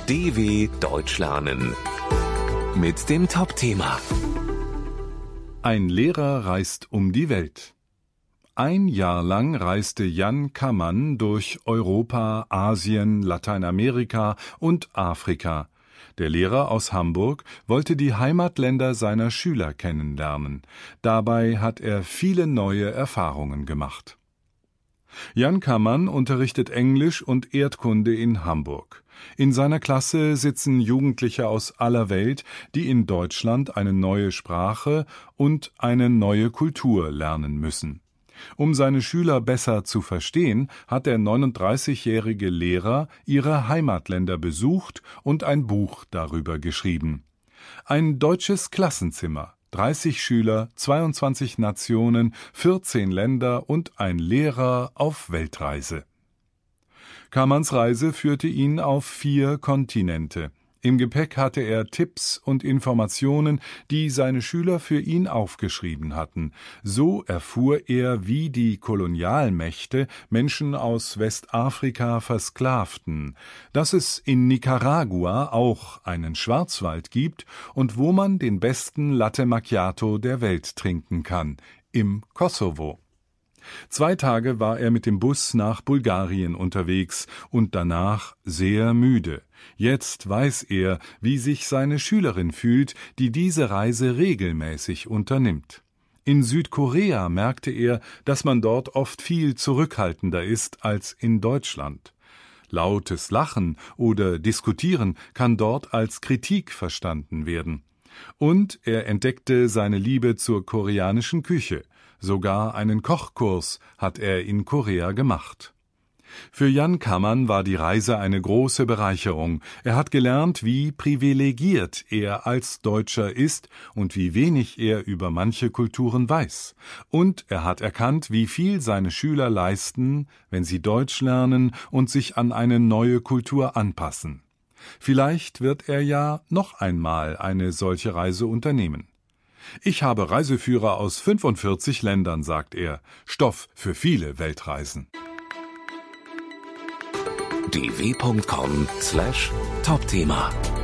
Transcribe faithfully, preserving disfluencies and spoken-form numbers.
D W Deutsch lernen mit dem Top-Thema. Ein Lehrer reist um die Welt. Ein Jahr lang reiste Jan Kamman durch Europa, Asien, Lateinamerika und Afrika. Der Lehrer aus Hamburg wollte die Heimatländer seiner Schüler kennenlernen. Dabei hat er viele neue Erfahrungen gemacht. Jan Kamman unterrichtet Englisch und Erdkunde in Hamburg. In seiner Klasse sitzen Jugendliche aus aller Welt, die in Deutschland eine neue Sprache und eine neue Kultur lernen müssen. Um seine Schüler besser zu verstehen, hat der neununddreißigjährige Lehrer ihre Heimatländer besucht und ein Buch darüber geschrieben. Ein deutsches Klassenzimmer, dreißig Schüler, zweiundzwanzig Nationen, vierzehn Länder und ein Lehrer auf Weltreise. Kammanns Reise führte ihn auf vier Kontinente. Im Gepäck hatte er Tipps und Informationen, die seine Schüler für ihn aufgeschrieben hatten. So erfuhr er, wie die Kolonialmächte Menschen aus Westafrika versklavten, dass es in Nicaragua auch einen Schwarzwald gibt und wo man den besten Latte Macchiato der Welt trinken kann, im Kosovo. Zwei Tage war er mit dem Bus nach Bulgarien unterwegs und danach sehr müde. Jetzt weiß er, wie sich seine Schülerin fühlt, die diese Reise regelmäßig unternimmt. In Südkorea merkte er, dass man dort oft viel zurückhaltender ist als in Deutschland. Lautes Lachen oder Diskutieren kann dort als Kritik verstanden werden. Und er entdeckte seine Liebe zur koreanischen Küche. Sogar einen Kochkurs hat er in Korea gemacht. Für Jan Kamman war die Reise eine große Bereicherung. Er hat gelernt, wie privilegiert er als Deutscher ist und wie wenig er über manche Kulturen weiß. Und er hat erkannt, wie viel seine Schüler leisten, wenn sie Deutsch lernen und sich an eine neue Kultur anpassen. Vielleicht wird er ja noch einmal eine solche Reise unternehmen. Ich habe Reiseführer aus fünfundvierzig Ländern, sagt er. Stoff für viele Weltreisen. d w punkt com slash Top-Thema